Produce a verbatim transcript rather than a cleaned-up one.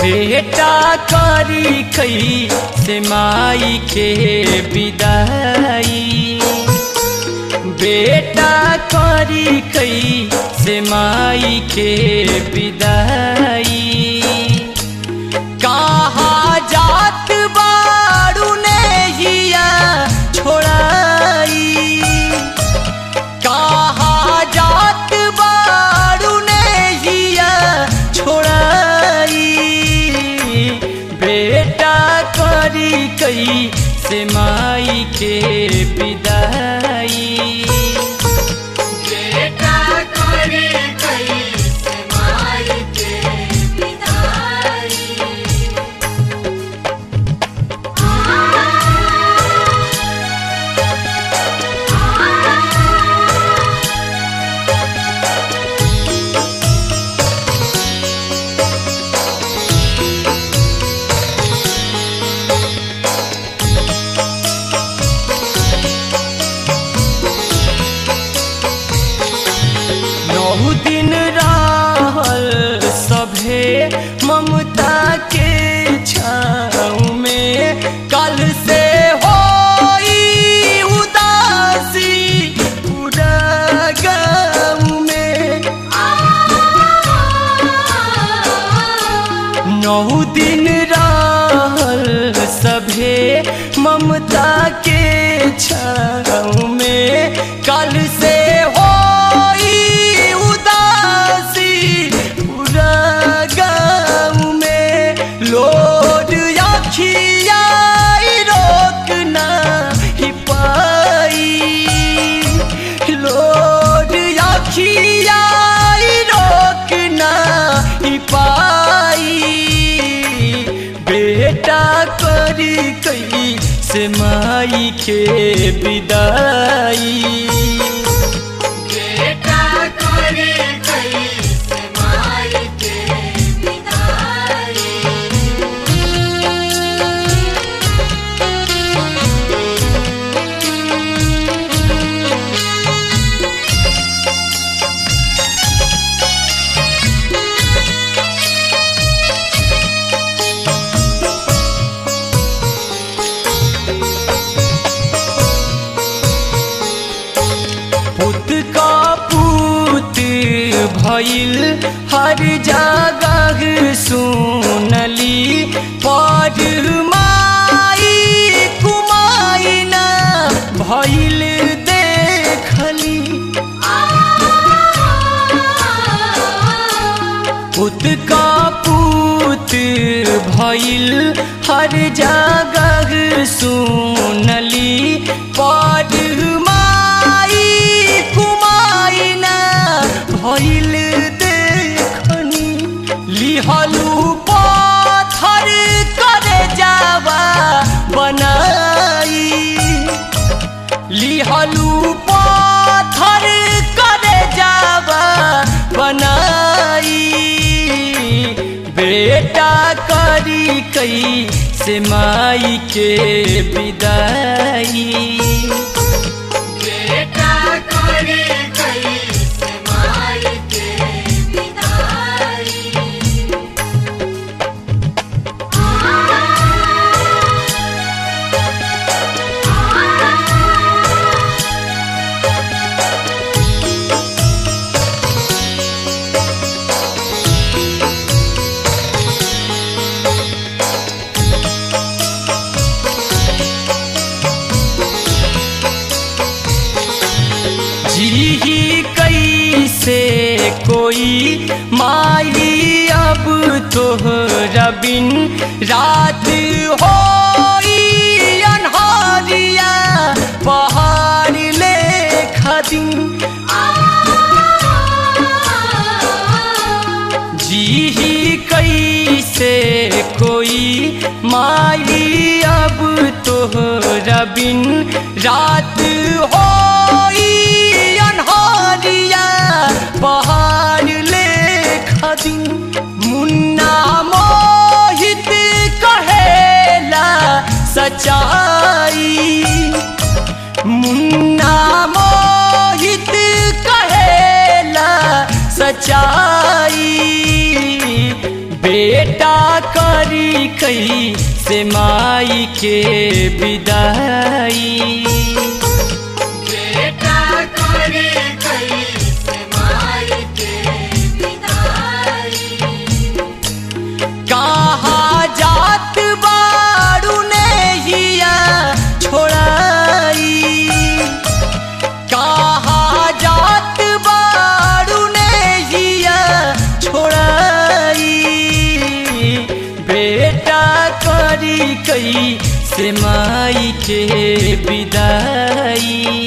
बेटा करी कई से माई के विदाई, बेटा करी कई से माई के विदाई। कहाँ जात बारू नैया छोड़ाई, कहाँ जात बारू नैया छोड़ाई। बेटा करी कई से माई के विदाई, दिन रहल सभे ममता के छाँव में। कल से होई उदासी पूरा गाँव में। नौ दिन रहल सभे ममता के छाँव में। कल से बेटा करी कई से माई के विदाई, बेटा करी कई से माई के विदाई। भइल हर जगह सुनली, पर माई कुमाई ना भइल देखली। पुत का पुत भइल हर जगह सुनली, पर माई कुमाई ना भइल देखनी। लिहलू पाथर करे जावा बनाई, लिहलू पाथर करे जावा बनाई। बेटा करी कई से माई के विदाई, बेटा करी कई से माई के विदाई। जी कैसे कोई माई अब तोहरा बिन। रात होई अन्हारिया पहाड़ लेखा दिन। जी कैसे कोई माई अब तोहरा बिन। रात होई अन्हारिया पहाड़ लेखा दिन। मुन्ना मोहित कहेला सच्चाई, मुन्ना मोहित कहेला सच्चाई। बेटा करी कई से माई के विदाई। बेटा करे कैसे माई के विदाई। कहाँ जात बारू नैया छोड़ाई, कहाँ जात बारू नैया छोड़ाई। बेटा करी कई से माई के विदाई।